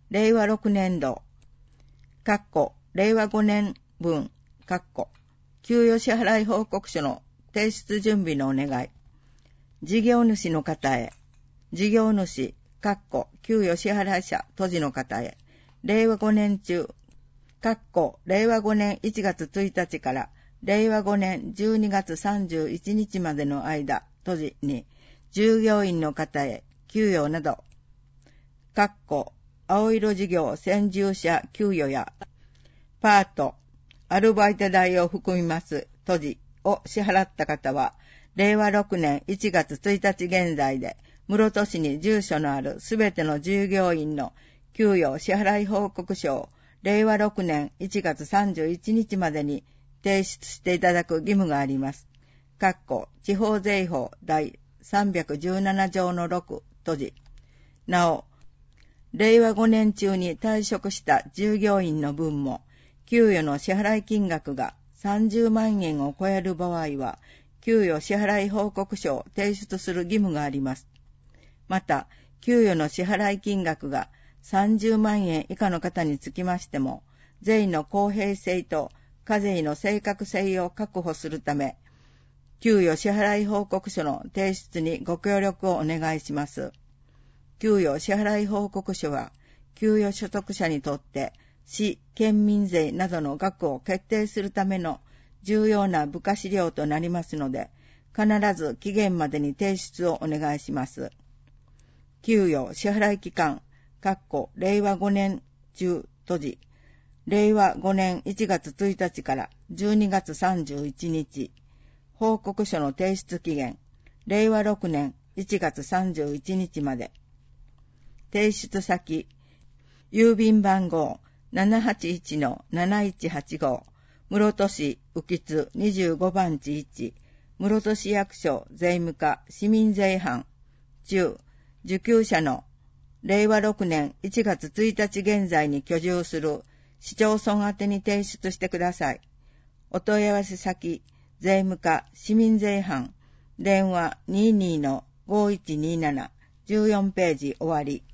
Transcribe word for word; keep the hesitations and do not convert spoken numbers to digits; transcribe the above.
れいわろくねんど、かっこれいわごねんぶん、かっこ給与支払い報告書の提出準備のお願い。事業主の方へ、事業主、かっこ給与支払い者、閉じの方へ、れいわごねん中、かっこれいわごねんいちがつついたちかられいわごねんじゅうにがつさんじゅういちにちまでの間、閉じに、従業員の方へ、給与など、かっこ青色事業先住者給与や、パート、アルバイト代を含みます、閉じを支払った方は、れいわろくねんいちがつついたち現在で、室戸市に住所のあるすべての従業員の給与支払い報告書を、れいわろくねんいちがつさんじゅういちにちまでに提出していただく義務があります。かっこ地方税法第さんびゃくじゅうななじょうのろく、閉じ。なお、れいわごねん中に退職した従業員の分も、給与の支払い金額がさんじゅうまんえんを超える場合は、給与支払い報告書を提出する義務があります。また、給与の支払い金額がさんじゅうまんえん以下の方につきましても、税の公平性と課税の正確性を確保するため、給与支払い報告書の提出にご協力をお願いします。給与支払い報告書は、給与所得者にとって、市、県民税などの額を決定するための重要な部下資料となりますので、必ず期限までに提出をお願いします。給与支払い期間、かっこれいわごねん中閉じ、れいわごねんいちがつついたちからじゅうにがつさんじゅういちにち、報告書の提出期限、れいわろくねんいちがつさんじゅういちにちまで。提出先、郵便番号 ななはちいちのなないちはちご、室戸市浮津にじゅうごばんちいち、室戸市役所税務課市民税班、中、受給者のれいわろくねんいちがつついたち現在に居住する市町村宛てに提出してください。お問い合わせ先、税務課市民税班、電話 にじゅうにのごいちにーなな、じゅうよんページ終わり。